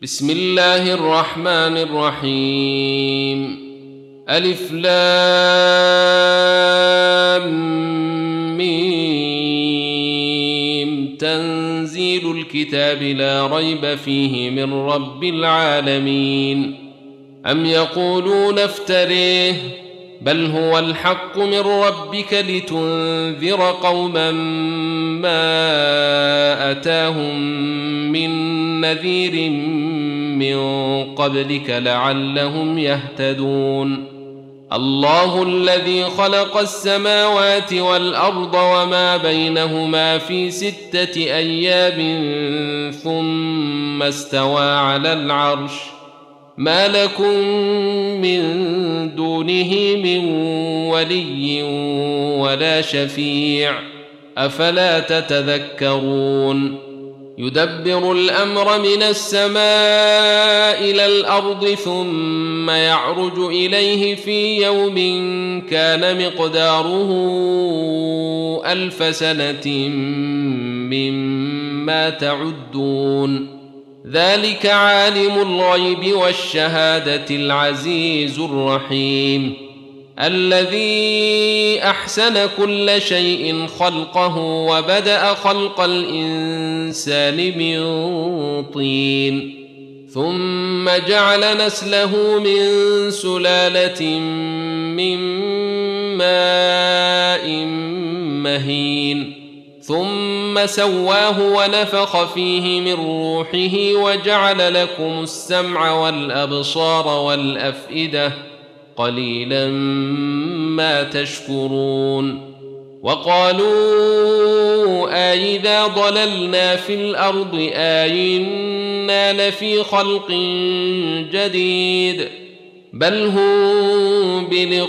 بسم الله الرحمن الرحيم. ألف لام ميم. تنزيل الكتاب لا ريب فيه من رب العالمين. أم يقولون افتريه بل هو الحق من ربك لتنذر قوما ما أتاهم من نذير من قبلك لعلهم يهتدون. الله الذي خلق السماوات والأرض وما بينهما في 6 أيام ثم استوى على العرش ما لكم من دونه من ولي ولا شفيع أفلا تتذكرون. يدبر الأمر من السماء إلى الأرض ثم يعرج إليه في يوم كان مقداره 1000 سنة مما تعدون. ذلك عالم الغيب والشهادة العزيز الرحيم الذي أحسن كل شيء خلقه وبدأ خلق الإنسان من طين ثم جعل نسله من سلالة من ماء مهين ثم سواه ونفخ فيه من روحه وجعل لكم السمع والأبصار والأفئدة قليلا ما تشكرون. وقالوا أئذا ضللنا في الأرض أئنا لفي خلق جديد بل هم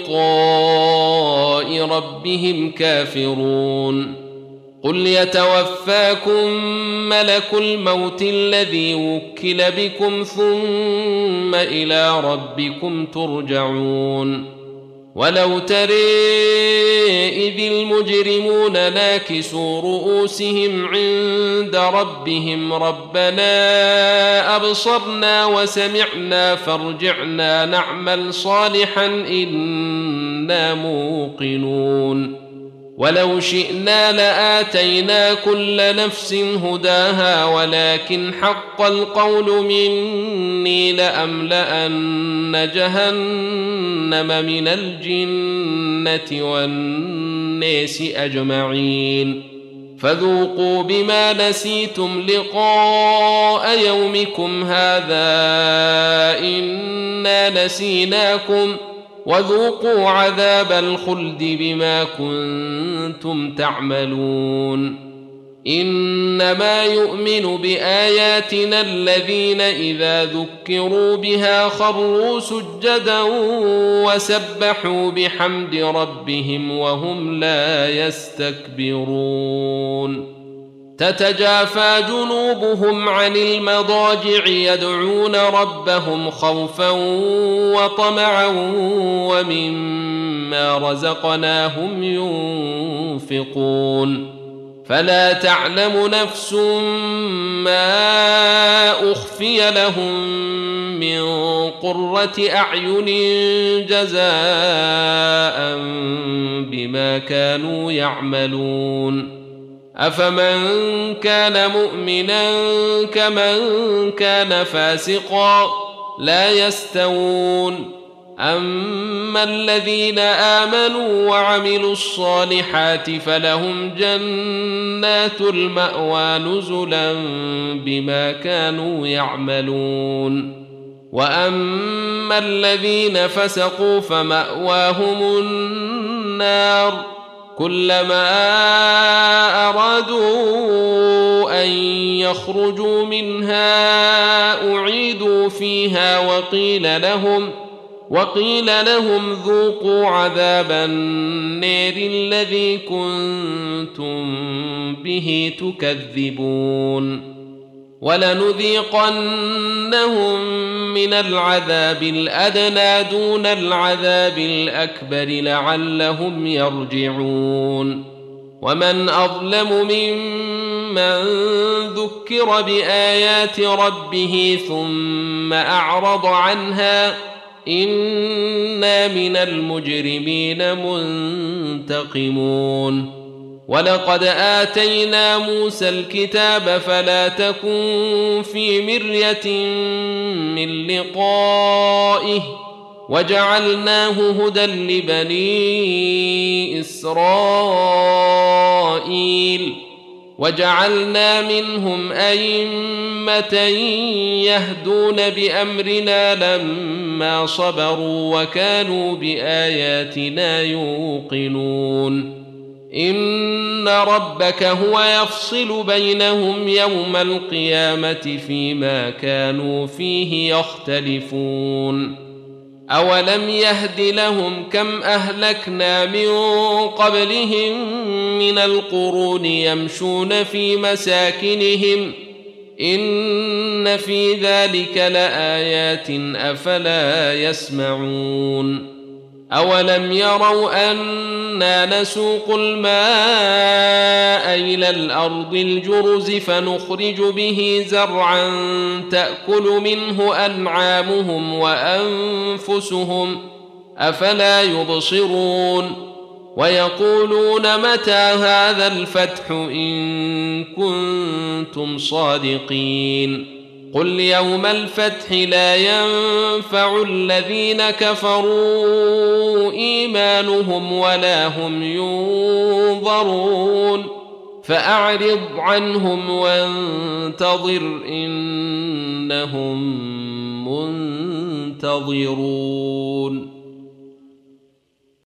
بلقاء ربهم كافرون. قل يتوفاكم ملك الموت الذي وكل بكم ثم إلى ربكم ترجعون. ولو ترى إذ المجرمون ناكسوا رؤوسهم عند ربهم ربنا أبصرنا وسمعنا فارجعنا نعمل صالحا إنا موقنون. ولو شئنا لآتينا كل نفس هداها ولكن حق القول مني لأملأن جهنم من الجنة والناس أجمعين فذوقوا بما نسيتم لقاء يومكم هذا إنا نسيناكم وذوقوا عذاب الخلد بما كنتم تعملون. إنما يؤمن بآياتنا الذين إذا ذكروا بها خروا سجدا وسبحوا بحمد ربهم وهم لا يستكبرون. تتجافى جنوبهم عن المضاجع يدعون ربهم خوفا وطمعا ومما رزقناهم ينفقون. فلا تعلم نفس ما أخفي لهم من قرة أعين جزاء بما كانوا يعملون. أفمن كان مؤمنا كمن كان فاسقا لا يستوون. أما الذين آمنوا وعملوا الصالحات فلهم جنات المأوى نزلا بما كانوا يعملون. وأما الذين فسقوا فمأواهم النار كلما أرادوا أن يخرجوا منها أعيدوا فيها وقيل لهم ذوقوا عذاب النار الذي كنتم به تكذبون. ولنذيقنهم من العذاب الأدنى دون العذاب الأكبر لعلهم يرجعون. ومن أظلم ممن من ذكر بآيات ربه ثم أعرض عنها إنا من المجرمين منتقمون ولقد آتينا موسى الكتاب فلا تكن في مرية من لقائه وجعلناه هدى لبني إسرائيل وجعلنا منهم أئمة يهدون بأمرنا لما صبروا وكانوا بآياتنا يوقنون إن ربك هو يفصل بينهم يوم القيامة فيما كانوا فيه يختلفون أولم يهد لهم كم أهلكنا من قبلهم من القرون يمشون في مساكنهم إن في ذلك لآيات أفلا يسمعون أولم يروا أنا نسوق الماء إلى الأرض الجرز فنخرج به زرعا تأكل منه أنعامهم وأنفسهم أفلا يبصرون ويقولون متى هذا الفتح إن كنتم صادقين قل يوم الفتح لا ينفع الذين كفروا إيمانهم ولا هم ينظرون فأعرض عنهم وانتظر إنهم منتظرون